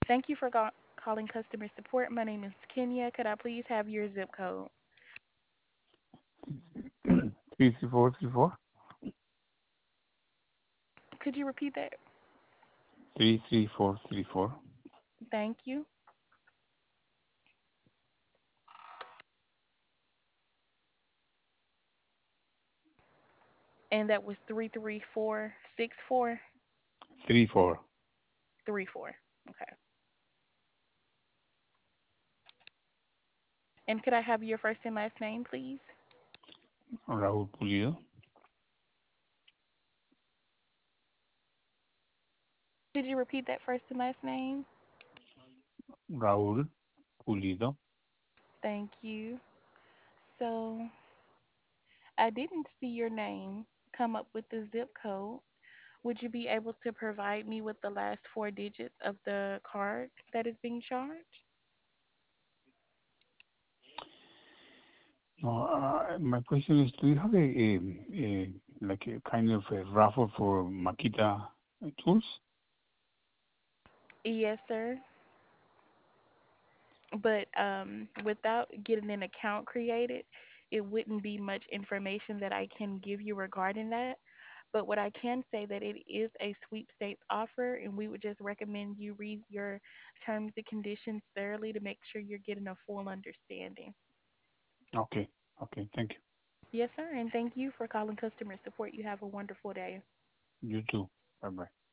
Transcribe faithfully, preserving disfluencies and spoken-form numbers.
Thank you for ca- calling customer support. My name is Kenya. Could I please have your zip code? three three four three four Could you repeat that? three three four three four. Thank you. And that was three three four six four Three four. three four. Okay. And could I have your first and last name, please? Raúl Pulido. Could you repeat that first and last name? Raúl Pulido. Thank you. So I didn't see your name come up with the zip code. Would you be able to provide me with the last four digits of the card that is being charged? No, uh, my question is, do you have a, a, a like a kind of a raffle for Makita tools? Yes, sir. But um, without getting an account created, it wouldn't be much information that I can give you regarding that. But what I can say that it is a sweepstakes offer, and we would just recommend you read your terms and conditions thoroughly to make sure you're getting a full understanding. Okay, okay, thank you. Yes, sir, and thank you for calling customer support. You have a wonderful day. You too. Bye bye.